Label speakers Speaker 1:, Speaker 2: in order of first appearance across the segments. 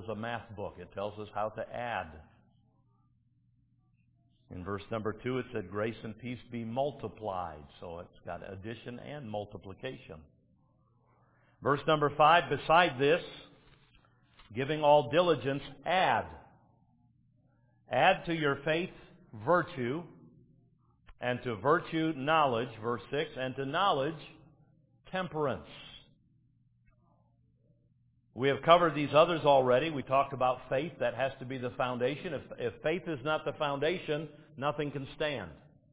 Speaker 1: a math book. It tells us how to add. In verse number 2, it said, grace and peace be multiplied. So it's got addition and multiplication. Verse number 5, beside this, giving all diligence, add. Add to your faith virtue, and to virtue knowledge, verse 6, and to knowledge temperance. We have covered these others already. We talked about faith. That has to be the foundation. If faith is not the foundation, nothing can stand.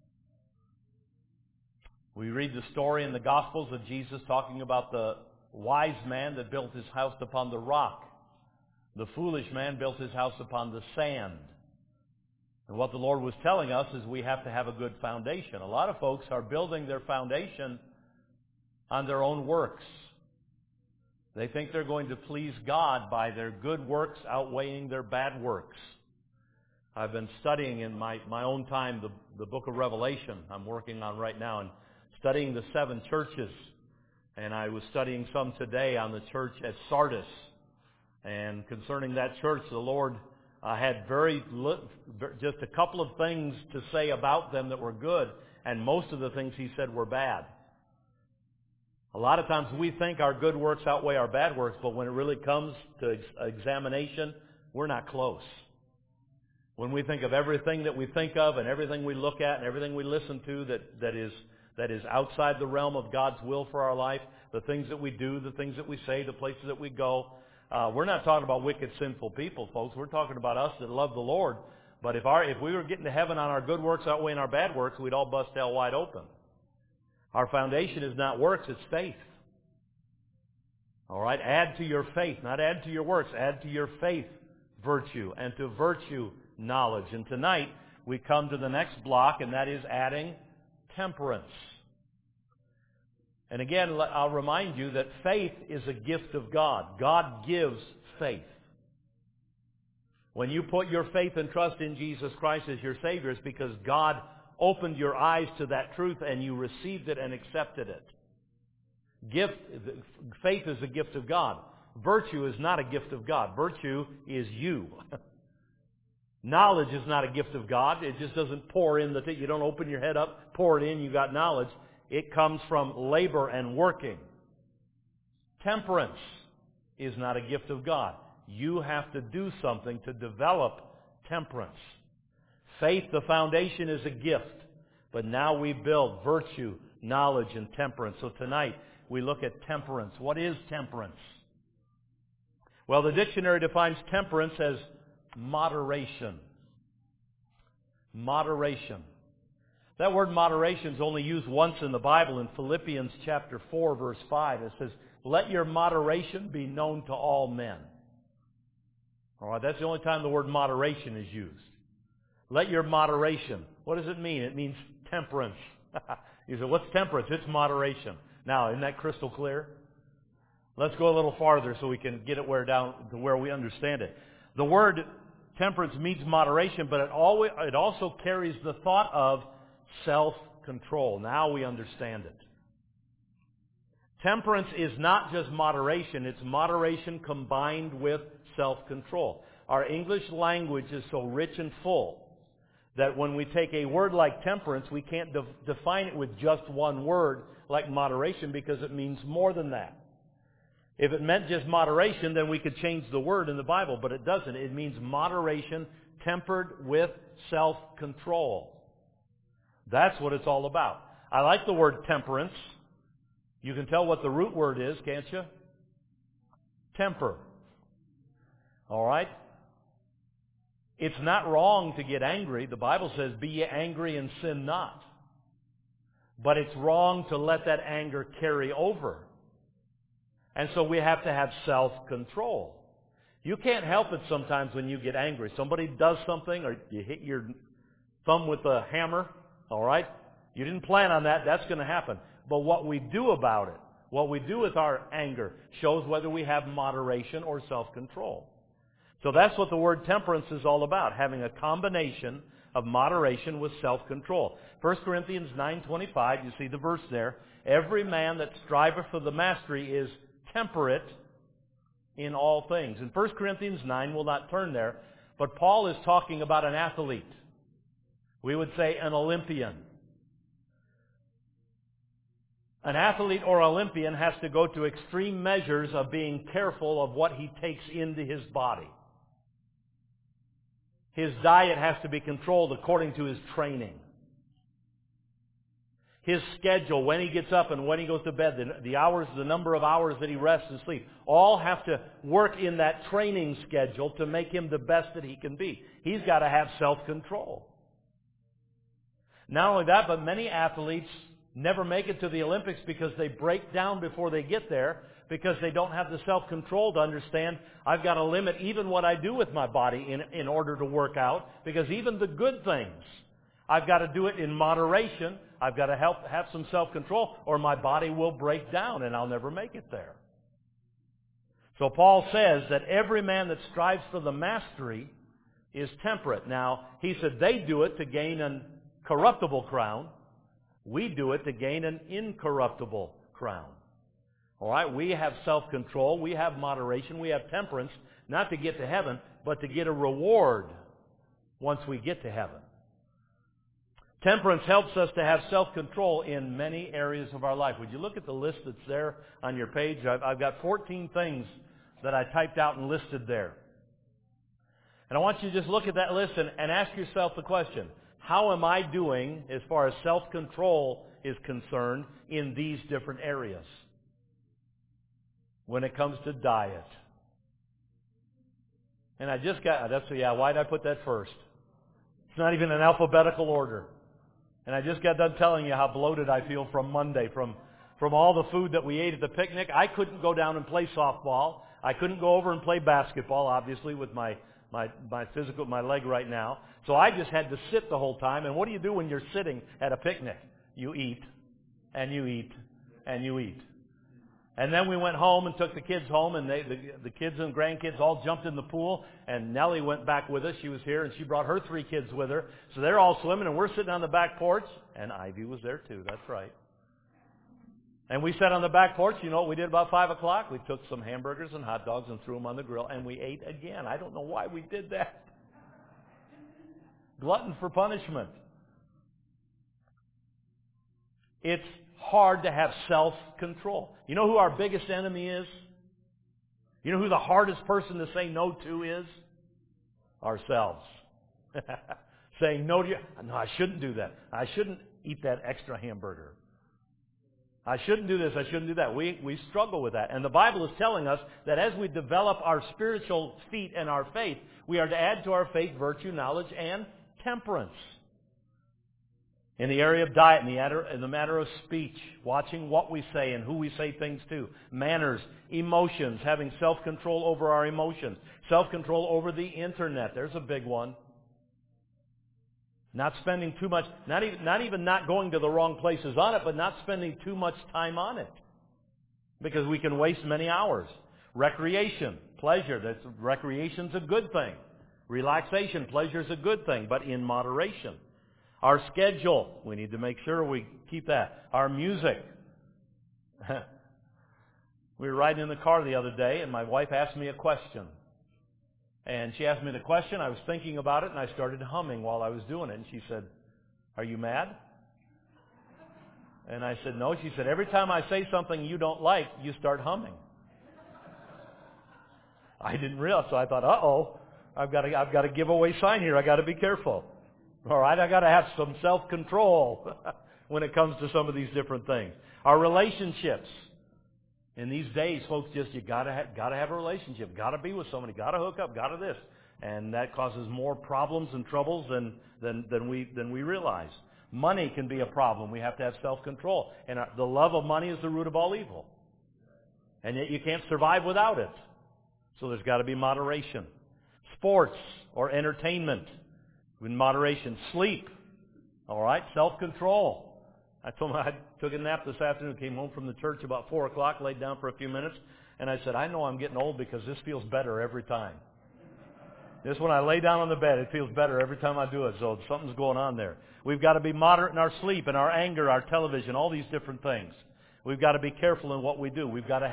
Speaker 1: We read the story in the Gospels of Jesus talking about the wise man that built his house upon the rock. The foolish man built his house upon the sand. And what the Lord was telling us is we have to have a good foundation. A lot of folks are building their foundation on their own works. They think they're going to please God by their good works outweighing their bad works. I've been studying in my own time the book of Revelation I'm working on right now, and studying the 7 churches. And I was studying some today on the church at Sardis. And concerning that church, the Lord had just a couple of things to say about them that were good, and most of the things He said were bad. A lot of times we think our good works outweigh our bad works, but when it really comes to examination, we're not close. When we think of everything that we think of and everything we look at and everything we listen to that is outside the realm of God's will for our life, the things that we do, the things that we say, the places that we go, we're not talking about wicked, sinful people, folks. We're talking about us that love the Lord. But if we were getting to heaven on our good works outweighing our bad works, we'd all bust hell wide open. Our foundation is not works, it's faith. All right? Add to your faith, not add to your works. Add to your faith virtue, and to virtue knowledge. And tonight we come to the next block, and that is adding temperance. And again, I'll remind you that faith is a gift of God. God gives faith. When you put your faith and trust in Jesus Christ as your Savior, it's because God opened your eyes to that truth and you received it and accepted it. Faith is a gift of God. Virtue is not a gift of God. Virtue is you. Knowledge is not a gift of God. It just doesn't pour in you don't open your head up, pour it in, you got knowledge. It comes from labor and working. Temperance is not a gift of God. You have to do something to develop temperance. Faith, the foundation, is a gift. But now we build virtue, knowledge, and temperance. So tonight we look at temperance. What is temperance? Well, the dictionary defines temperance as moderation. Moderation. That word moderation is only used once in the Bible, in Philippians chapter 4, verse 5. It says, let your moderation be known to all men. All right, that's the only time the word moderation is used. Let your moderation. What does it mean? It means temperance. You say, what's temperance? It's moderation. Now, isn't that crystal clear? Let's go a little farther so we can get it down to where we understand it. The word temperance means moderation, but it also carries the thought of self-control. Now we understand it. Temperance is not just moderation, it's moderation combined with self-control. Our English language is so rich and full that when we take a word like temperance, we can't define it with just one word like moderation, because it means more than that. If it meant just moderation, then we could change the word in the Bible, but it doesn't. It means moderation tempered with self-control. That's what it's all about. I like the word temperance. You can tell what the root word is, can't you? Temper. All right? It's not wrong to get angry. The Bible says, be ye angry and sin not. But it's wrong to let that anger carry over. And so we have to have self-control. You can't help it sometimes when you get angry. Somebody does something, or you hit your thumb with a hammer, all right? You didn't plan on that. That's going to happen. But what we do about it, what we do with our anger, shows whether we have moderation or self-control. So that's what the word temperance is all about, having a combination of moderation with self-control. 1 Corinthians 9:25, you see the verse there. Every man that striveth for the mastery is temperate in all things. In 1 Corinthians 9, we'll not turn there, but Paul is talking about an athlete. We would say an Olympian. An athlete or Olympian has to go to extreme measures of being careful of what he takes into his body. His diet has to be controlled according to his training. His schedule, when he gets up and when he goes to bed, the hours, the number of hours that he rests and sleeps, all have to work in that training schedule to make him the best that he can be. He's got to have self-control. Not only that, but many athletes never make it to the Olympics because they break down before they get there, because they don't have the self-control to understand, I've got to limit even what I do with my body in order to work out, because even the good things, I've got to do it in moderation. I've got to have some self-control, or my body will break down and I'll never make it there. So Paul says that every man that strives for the mastery is temperate. Now, he said they do it to gain an corruptible crown. We do it to gain an incorruptible crown. All right, we have self-control, we have moderation, we have temperance, not to get to heaven, but to get a reward once we get to heaven. Temperance helps us to have self-control in many areas of our life. Would you look at the list that's there on your page? I've got 14 things that I typed out and listed there. And I want you to just look at that list and ask yourself the question, how am I doing as far as self-control is concerned in these different areas? When it comes to diet. And I just got, why did I put that first? It's not even in alphabetical order. And I just got done telling you how bloated I feel from Monday, from all the food that we ate at the picnic. I couldn't go down and play softball. I couldn't go over and play basketball, obviously, with my leg right now. So I just had to sit the whole time. And what do you do when you're sitting at a picnic? You eat, and you eat, and you eat. And then we went home and took the kids home, and the kids and grandkids all jumped in the pool, and Nellie went back with us. She was here, and she brought her 3 kids with her. So they're all swimming, and we're sitting on the back porch, and Ivy was there too, that's right. And we sat on the back porch. You know what we did about 5 o'clock? We took some hamburgers and hot dogs and threw them on the grill, and we ate again. I don't know why we did that. Glutton for punishment. It's hard to have self-control. You know who our biggest enemy is? You know who the hardest person to say no to is? Ourselves. Saying no to you. No, I shouldn't do that. I shouldn't eat that extra hamburger. I shouldn't do this. I shouldn't do that. We struggle with that. And the Bible is telling us that as we develop our spiritual feet and our faith, we are to add to our faith virtue, knowledge, and temperance. In the area of diet, in the matter of speech, watching what we say and who we say things to, manners, emotions, having self-control over our emotions, self-control over the internet. There's a big one. Not spending too much, not even not going to the wrong places on it, but not spending too much time on it. Because we can waste many hours. Recreation, pleasure. Recreation's a good thing. Relaxation, pleasure's a good thing, but in moderation. Our schedule, we need to make sure we keep that. Our music. We were riding in the car the other day, and my wife asked me a question. And she asked me the question, I was thinking about it, and I started humming while I was doing it. And she said, "Are you mad?" And I said, "No." She said, "Every time I say something you don't like, you start humming." I didn't realize, so I thought, uh-oh, I've got a giveaway sign here. I've got to be careful. All right, I've got to have some self-control when it comes to some of these different things. Our relationships. In these days, folks, you got to have a relationship. Got to be with somebody. Got to hook up. Got to this, and that causes more problems and troubles than we realize. Money can be a problem. We have to have self-control, and the love of money is the root of all evil. And yet you can't survive without it. So there's got to be moderation. Sports or entertainment, in moderation. Sleep, all right. Self-control. I told him I took a nap this afternoon, came home from the church about 4 o'clock, laid down for a few minutes, and I said, I know I'm getting old because this feels better every time. This, when I lay down on the bed, it feels better every time I do it, so something's going on there. We've got to be moderate in our sleep, and our anger, our television, all these different things. We've got to be careful in what we do. We've got to have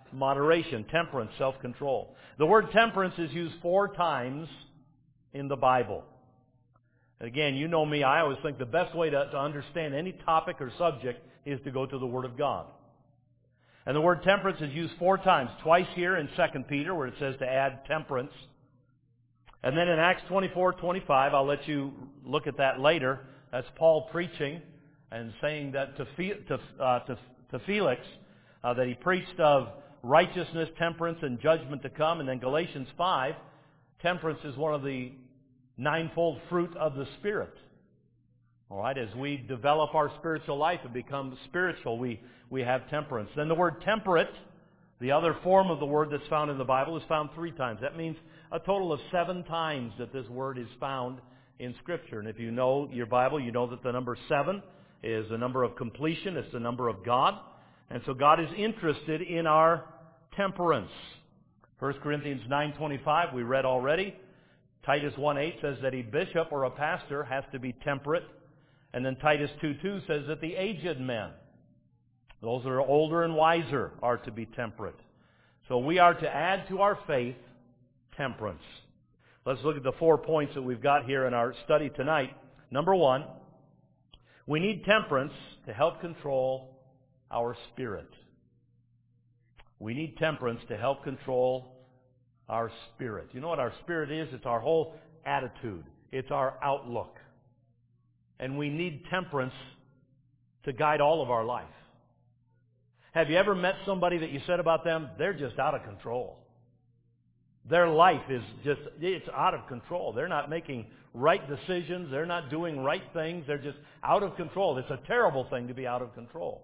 Speaker 1: Moderation, temperance, self-control. The word temperance is used 4 times in the Bible. Again, you know me, I always think the best way to understand any topic or subject is to go to the Word of God. And the word temperance is used 4 times, twice here in 2 Peter where it says to add temperance. And then in Acts 24:25, I'll let you look at that later. That's Paul preaching and saying that to Felix that he preached of righteousness, temperance, and judgment to come. And then Galatians 5, temperance is one of the 9-fold fruit of the Spirit. All right, as we develop our spiritual life and become spiritual, we have temperance. Then the word temperate, the other form of the word that's found in the Bible, is found 3 times. That means a total of 7 times that this word is found in Scripture. And if you know your Bible, you know that the number 7 is the number of completion. It's the number of God. And so God is interested in our temperance. 1 Corinthians 9:25, we read already. Titus 1:8 says that a bishop or a pastor has to be temperate. And then Titus 2:2 says that the aged men, those that are older and wiser, are to be temperate. So we are to add to our faith temperance. Let's look at the 4 points that we've got here in our study tonight. Number 1, we need temperance to help control our spirit. We need temperance to help control our spirit. You know what our spirit is? It's our whole attitude. It's our outlook. And we need temperance to guide all of our life. Have you ever met somebody that you said about them, they're just out of control? Their life is just, it's out of control. They're not making right decisions. They're not doing right things. They're just out of control. It's a terrible thing to be out of control.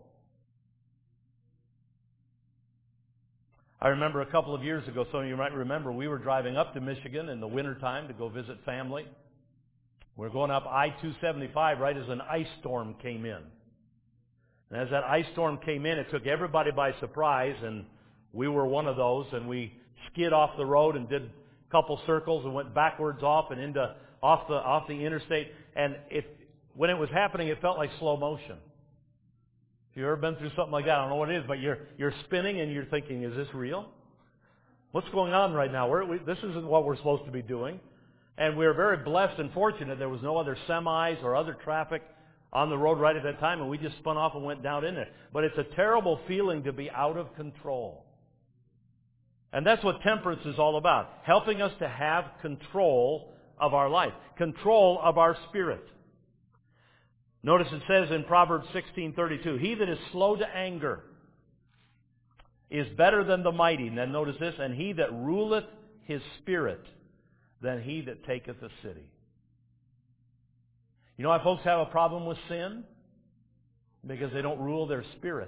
Speaker 1: I remember a couple of years ago, some of you might remember, we were driving up to Michigan in the wintertime to go visit family. We were going up I-275 right as an ice storm came in. And as that ice storm came in, it took everybody by surprise, and we were one of those, and we skid off the road and did a couple circles and went backwards off and off the interstate. And when it was happening, it felt like slow motion. If you've ever been through something like that, I don't know what it is, but you're spinning and you're thinking, is this real? What's going on right now? This isn't what we're supposed to be doing. And we were very blessed and fortunate. There was no other semis or other traffic on the road right at that time, and we just spun off and went down in there. But it's a terrible feeling to be out of control. And that's what temperance is all about, helping us to have control of our life, control of our spirit. Notice it says in Proverbs 16:32, he that is slow to anger is better than the mighty. And then notice this, and he that ruleth his spirit than he that taketh a city. You know why folks have a problem with sin? Because they don't rule their spirit.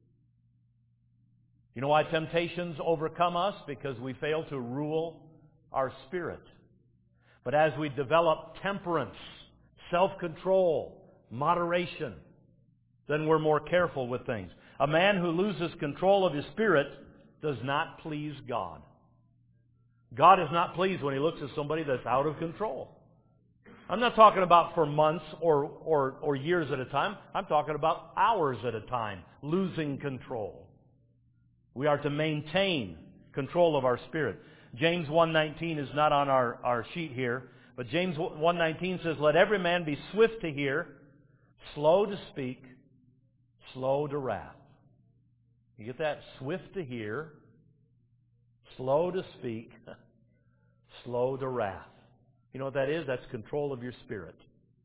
Speaker 1: You know why temptations overcome us? Because we fail to rule our spirit. But as we develop temperance, self-control, moderation, then we're more careful with things. A man who loses control of his spirit does not please God. God is not pleased when He looks at somebody that's out of control. I'm not talking about for months or years at a time. I'm talking about hours at a time, losing control. We are to maintain control of our spirit. James 1:19 is not on our sheet here, but James 1:19 says, let every man be swift to hear, slow to speak, slow to wrath. You get that? Swift to hear, slow to speak, slow to wrath. You know what that is? That's control of your spirit.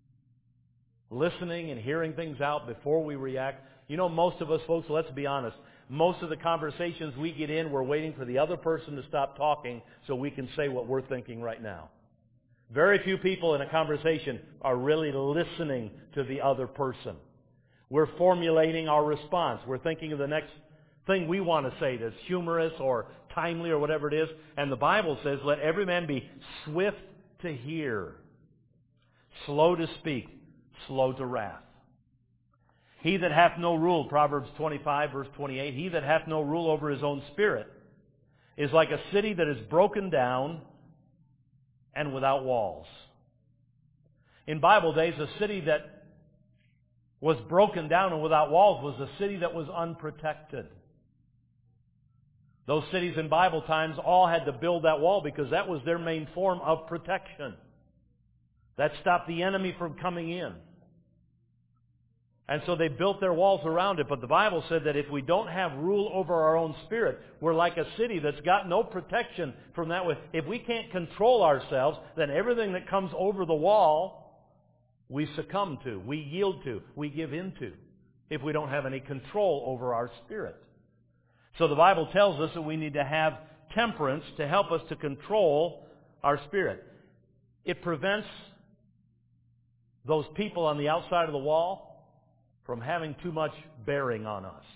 Speaker 1: Listening and hearing things out before we react. You know, most of us folks, let's be honest, most of the conversations we get in, we're waiting for the other person to stop talking so we can say what we're thinking right now. Very few people in a conversation are really listening to the other person. We're formulating our response. We're thinking of the next thing we want to say that's humorous or timely or whatever it is. And the Bible says, let every man be swift to hear, slow to speak, slow to wrath. He that hath no rule, Proverbs 25, verse 28, he that hath no rule over his own spirit is like a city that is broken down and without walls. In Bible days, a city that was broken down and without walls was a city that was unprotected. Those cities in Bible times all had to build that wall because that was their main form of protection. That stopped the enemy from coming in. And so they built their walls around it. But the Bible said that if we don't have rule over our own spirit, we're like a city that's got no protection from that. If we can't control ourselves, then everything that comes over the wall, we succumb to, we yield to, we give into, if we don't have any control over our spirit. So the Bible tells us that we need to have temperance to help us to control our spirit. It prevents those people on the outside of the wall from having too much bearing on us.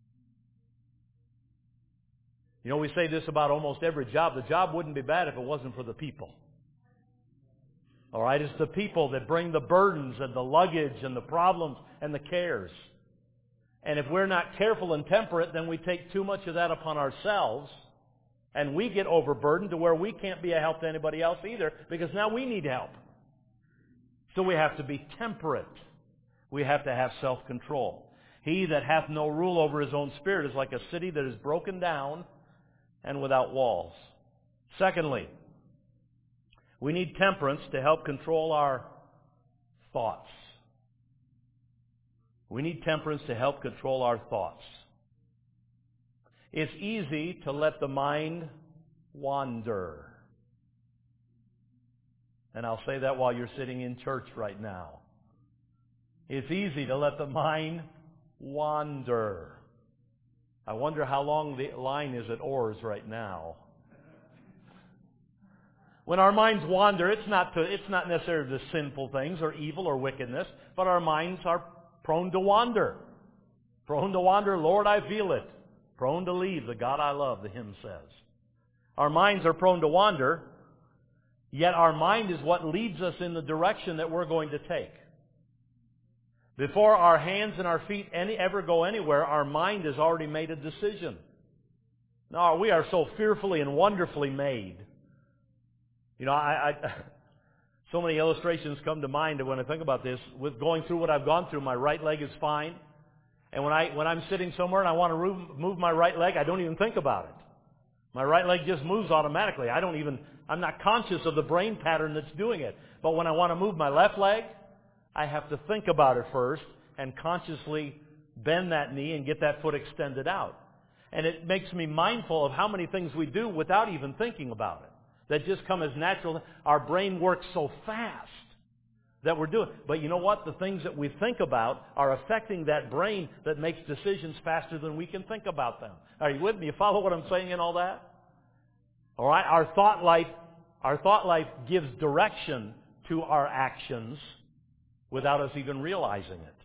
Speaker 1: You know, we say this about almost every job. The job wouldn't be bad if it wasn't for the people. All right? It's the people that bring the burdens and the luggage and the problems and the cares. And if we're not careful and temperate, then we take too much of that upon ourselves, and we get overburdened to where we can't be a help to anybody else either, because now we need help. So we have to be temperate. We have to have self-control. He that hath no rule over his own spirit is like a city that is broken down and without walls. Secondly, we need temperance to help control our thoughts. We need temperance to help control our thoughts. It's easy to let the mind wander. And I'll say that while you're sitting in church right now. It's easy to let the mind wander. I wonder how long the line is at Oars right now. When our minds wander, it's not necessarily to sinful things or evil or wickedness, but our minds are prone to wander. Prone to wander, Lord, I feel it. Prone to leave the God I love, the hymn says. Our minds are prone to wander, yet our mind is what leads us in the direction that we're going to take. Before our hands and our feet ever go anywhere, our mind has already made a decision. No, we are so fearfully and wonderfully made. You know, so many illustrations come to mind when I think about this. With going through what I've gone through, my right leg is fine. And when I'm sitting somewhere and I want to move my right leg, I don't even think about it. My right leg just moves automatically. I'm not conscious of the brain pattern that's doing it. But when I want to move my left leg, I have to think about it first and consciously bend that knee and get that foot extended out. And it makes me mindful of how many things we do without even thinking about it, that just come as natural. Our brain works so fast that we're doing. But you know what? The things that we think about are affecting that brain that makes decisions faster than we can think about them. Are you with me? You follow what I'm saying in all that? All right? Our thought life gives direction to our actions without us even realizing it.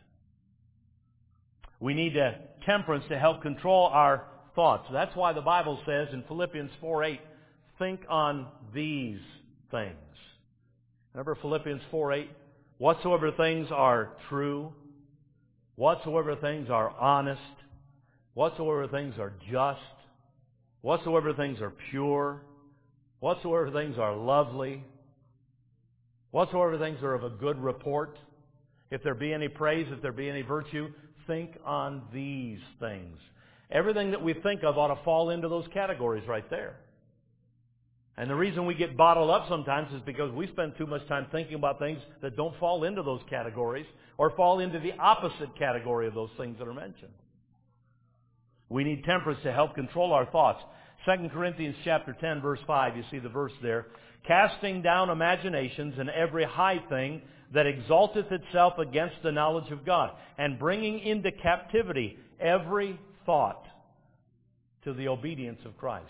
Speaker 1: We need temperance to help control our thoughts. That's why the Bible says in Philippians 4:8, think on these things. Remember Philippians 4:8? Whatsoever things are true, whatsoever things are honest, whatsoever things are just, whatsoever things are pure, whatsoever things are lovely, whatsoever things are of a good report, if there be any praise, if there be any virtue, think on these things. Everything that we think of ought to fall into those categories right there. And the reason we get bottled up sometimes is because we spend too much time thinking about things that don't fall into those categories or fall into the opposite category of those things that are mentioned. We need temperance to help control our thoughts. 2 Corinthians chapter 10, verse 5, you see the verse there. Casting down imaginations and every high thing that exalteth itself against the knowledge of God, and bringing into captivity every thought to the obedience of Christ.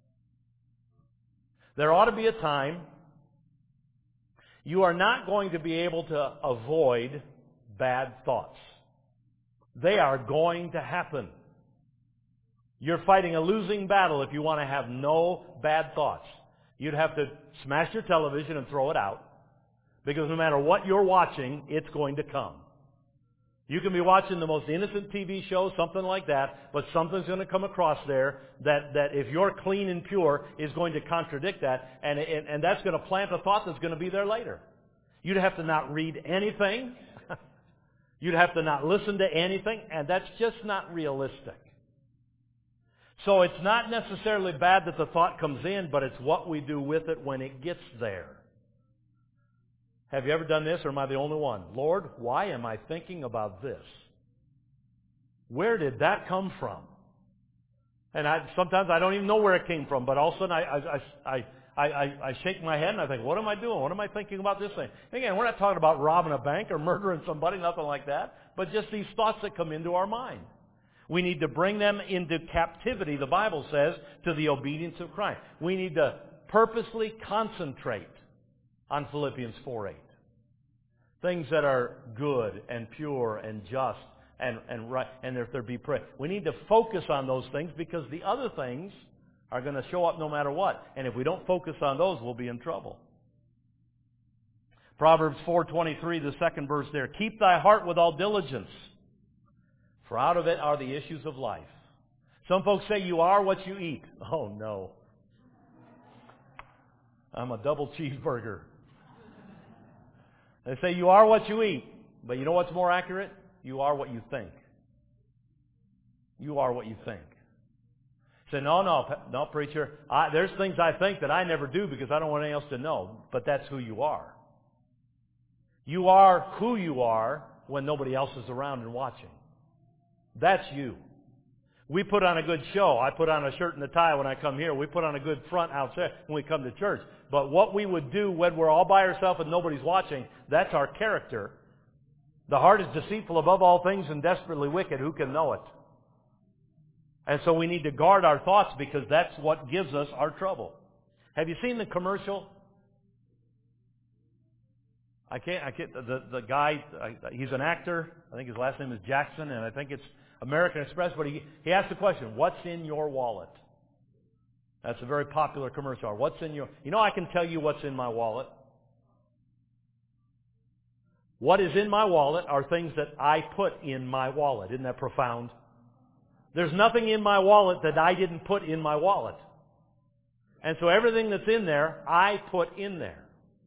Speaker 1: There ought to be a time you are not going to be able to avoid bad thoughts. They are going to happen. You're fighting a losing battle if you want to have no bad thoughts. You'd have to smash your television and throw it out, because no matter what you're watching, it's going to come. You can be watching the most innocent TV show, something like that, but something's going to come across there that if you're clean and pure is going to contradict that, and that's going to plant a thought that's going to be there later. You'd have to not read anything. You'd have to not listen to anything, and that's just not realistic. So it's not necessarily bad that the thought comes in, but it's what we do with it when it gets there. Have you ever done this, or am I the only one? Lord, why am I thinking about this? Where did that come from? And sometimes I don't even know where it came from, but all of a sudden I shake my head and I think, what am I doing? What am I thinking about this thing? Again, we're not talking about robbing a bank or murdering somebody, nothing like that, but just these thoughts that come into our mind. We need to bring them into captivity, the Bible says, to the obedience of Christ. We need to purposely concentrate on Philippians 4:8. Things that are good and pure and just and right, and if there be praise. We need to focus on those things because the other things are going to show up no matter what. And if we don't focus on those, we'll be in trouble. Proverbs 4:23, the second verse there. Keep thy heart with all diligence, for out of it are the issues of life. Some folks say you are what you eat. Oh no. I'm a double cheeseburger. They say you are what you eat. But you know what's more accurate? You are what you think. You are what you think. Say, no, preacher. There's things I think that I never do because I don't want anyone else to know. But that's who you are. You are who you are when nobody else is around and watching. That's you. We put on a good show. I put on a shirt and a tie when I come here. We put on a good front outside when we come to church. But what we would do when we're all by ourselves and nobody's watching, that's our character. The heart is deceitful above all things and desperately wicked. Who can know it? And so we need to guard our thoughts because that's what gives us our trouble. Have you seen the commercial? The guy, he's an actor. I think his last name is Jackson, and I think it's American Express. But he asked the question, what's in your wallet? That's a very popular commercial. What's in your... You know, I can tell you what's in my wallet. What is in my wallet are things that I put in my wallet. Isn't that profound? There's nothing in my wallet that I didn't put in my wallet. And so everything that's in there, I put in there.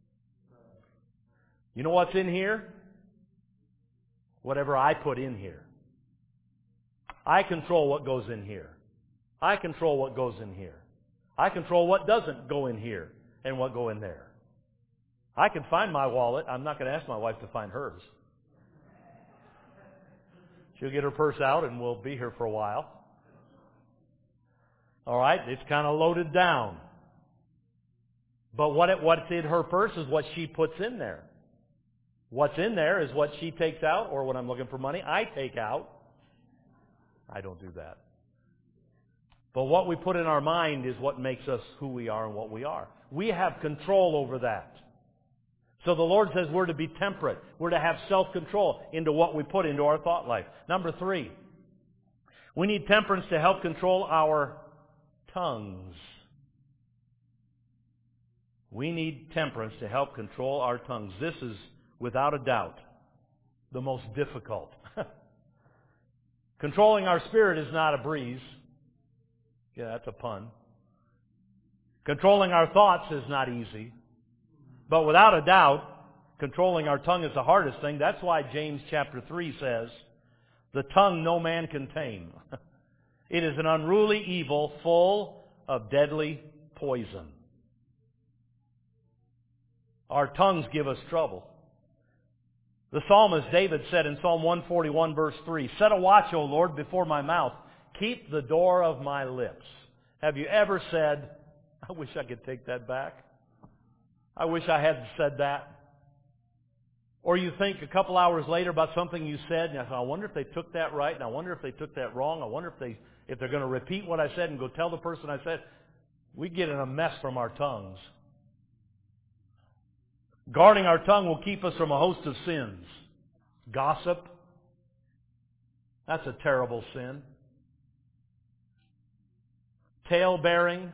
Speaker 1: You know what's in here? Whatever I put in here. I control what goes in here. I control what goes in here. I control what doesn't go in here and what go in there. I can find my wallet. I'm not going to ask my wife to find hers. She'll get her purse out and we'll be here for a while. All right, it's kind of loaded down. But what's in her purse is what she puts in there. What's in there is what she takes out, or when I'm looking for money, I take out. I don't do that. But what we put in our mind is what makes us who we are and what we are. We have control over that. So the Lord says we're to be temperate. We're to have self-control into what we put into our thought life. Number 3, we need temperance to help control our tongues. We need temperance to help control our tongues. This is, without a doubt, the most difficult. Controlling our spirit is not a breeze. Yeah, that's a pun. Controlling our thoughts is not easy. But without a doubt, controlling our tongue is the hardest thing. That's why James chapter 3 says, the tongue no man can tame. It is an unruly evil full of deadly poison. Our tongues give us trouble. The psalmist David said in Psalm 141 verse 3, set a watch, O Lord, before my mouth. Keep the door of my lips. Have you ever said, I wish I could take that back? I wish I hadn't said that. Or you think a couple hours later about something you said, and I wonder if they took that right, and I wonder if they took that wrong. I wonder if they're going to repeat what I said and go tell the person I said. We get in a mess from our tongues. Guarding our tongue will keep us from a host of sins. Gossip. That's a terrible sin. Tale-bearing.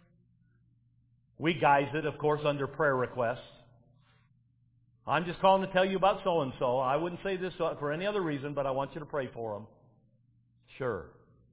Speaker 1: We guise it, of course, under prayer requests. I'm just calling to tell you about so-and-so. I wouldn't say this for any other reason, but I want you to pray for them. Sure.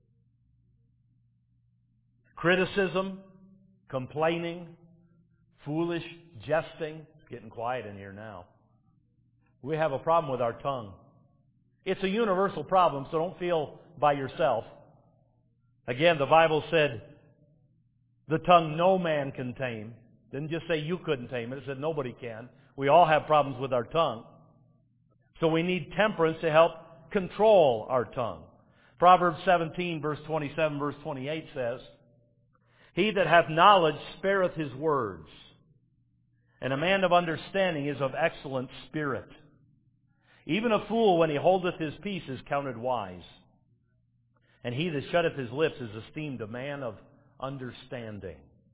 Speaker 1: Criticism, complaining, foolish jesting. It's getting quiet in here now. We have a problem with our tongue. It's a universal problem, so don't feel by yourself. Again, the Bible said, the tongue no man can tame. Didn't just say you couldn't tame it. It said nobody can. We all have problems with our tongue. So we need temperance to help control our tongue. Proverbs 17, verse 27, verse 28 says, He that hath knowledge spareth his words, and a man of understanding is of excellent spirit. Even a fool, when he holdeth his peace, is counted wise. And he that shutteth his lips is esteemed a man of understanding.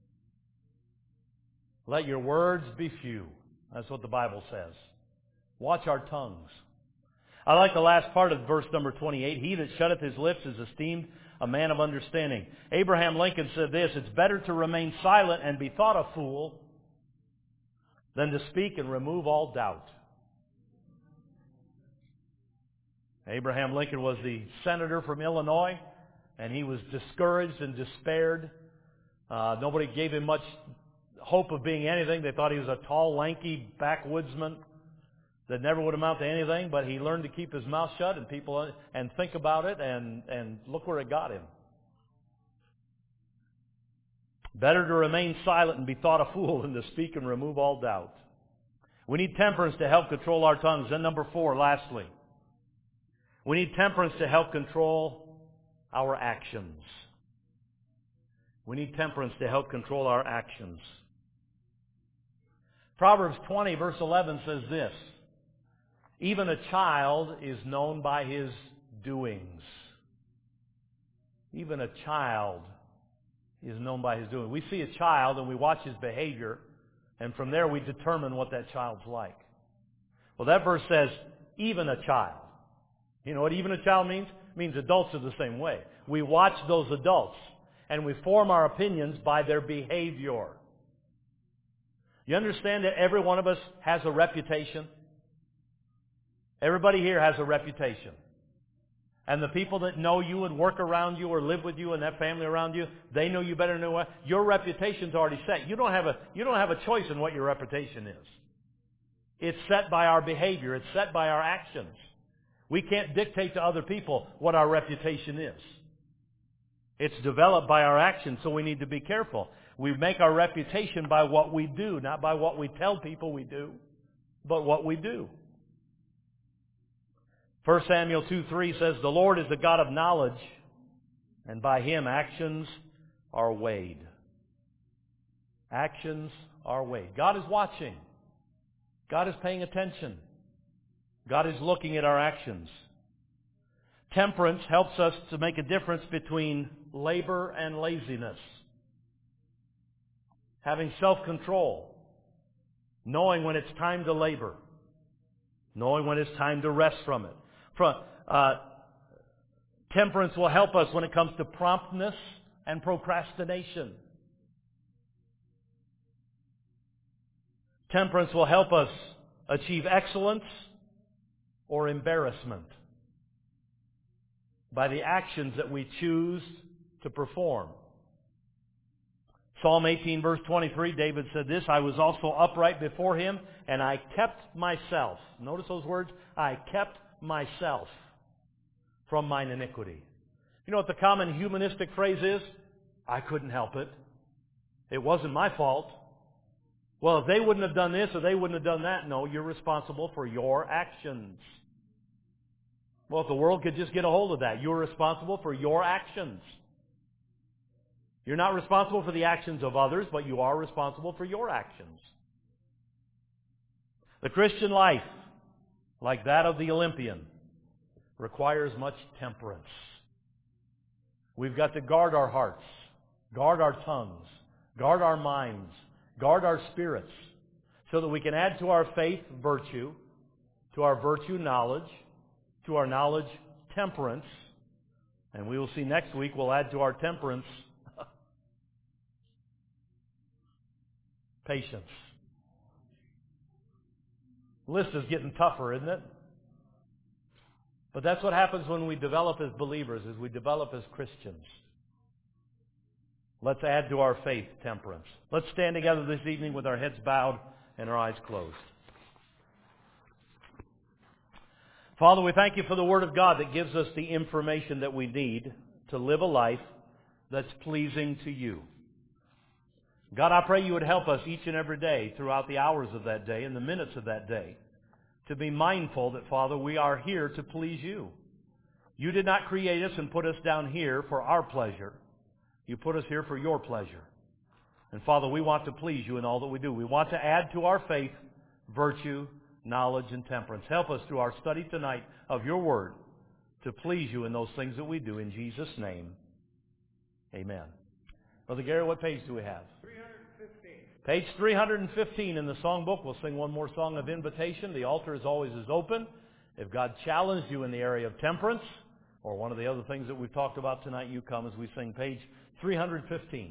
Speaker 1: Let your words be few. That's what the Bible says. Watch our tongues. I like the last part of verse number 28. He that shutteth his lips is esteemed a man of understanding. Abraham Lincoln said this, it's better to remain silent and be thought a fool than to speak and remove all doubt. Abraham Lincoln was the senator from Illinois, and he was discouraged and despaired. Nobody gave him much hope of being anything. They thought he was a tall, lanky backwoodsman that never would amount to anything, but he learned to keep his mouth shut and think about it, and look where it got him. Better to remain silent and be thought a fool than to speak and remove all doubt. We need temperance to help control our tongues. And number 4, lastly, we need temperance to help control our actions. We need temperance to help control our actions. Proverbs 20, verse 11 says this, Even a child is known by his doings. Even a child is known by his doings. We see a child and we watch his behavior, and from there we determine what that child's like. Well, that verse says, even a child. You know what even a child means? It means adults are the same way. We watch those adults, and we form our opinions by their behavior. You understand that every one of us has a reputation? Everybody here has a reputation. And the people that know you and work around you or live with you and that family around you, they know you better than anyone. Your reputation's already set. You don't have a choice in what your reputation is. It's set by our behavior. It's set by our actions. We can't dictate to other people what our reputation is. It's developed by our actions, so we need to be careful. We make our reputation by what we do, not by what we tell people we do, but what we do. 1 Samuel 2:3 says, The Lord is the God of knowledge, and by Him actions are weighed. Actions are weighed. God is watching. God is paying attention. God is looking at our actions. Temperance helps us to make a difference between labor and laziness. Having self-control. Knowing when it's time to labor. Knowing when it's time to rest from it. Temperance will help us when it comes to promptness and procrastination. Temperance will help us achieve excellence or embarrassment by the actions that we choose to perform. Psalm 18, verse 23, David said this, I was also upright before Him, and I kept myself. Notice those words? I kept myself from mine iniquity. You know what the common humanistic phrase is? I couldn't help it. It wasn't my fault. Well, if they wouldn't have done this or they wouldn't have done that, no, you're responsible for your actions. Well, if the world could just get a hold of that, you're responsible for your actions. You're not responsible for the actions of others, but you are responsible for your actions. The Christian life, like that of the Olympian, requires much temperance. We've got to guard our hearts, guard our tongues, guard our minds, guard our spirits, so that we can add to our faith virtue, to our virtue knowledge, to our knowledge temperance, and we will see next week we'll add to our temperance patience. The list is getting tougher, isn't it? But that's what happens when we develop as believers, as we develop as Christians. Let's add to our faith temperance. Let's stand together this evening with our heads bowed and our eyes closed. Father, we thank You for the Word of God that gives us the information that we need to live a life that's pleasing to you. God, I pray you would help us each and every day throughout the hours of that day and the minutes of that day to be mindful that, Father, we are here to please you. You did not create us and put us down here for our pleasure. You put us here for your pleasure. And Father, we want to please you in all that we do. We want to add to our faith virtue, knowledge, and temperance. Help us through our study tonight of your word to please you in those things that we do. In Jesus' name, amen. Brother Gary, what page do we have?
Speaker 2: 315.
Speaker 1: Page 315 in the songbook. We'll sing one more song of invitation. The altar is always open. If God challenged you in the area of temperance or one of the other things that we've talked about tonight, you come as we sing page 315.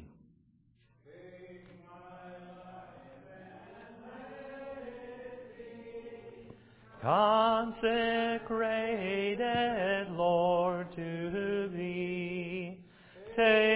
Speaker 1: Consecrated, Lord, to thee. Take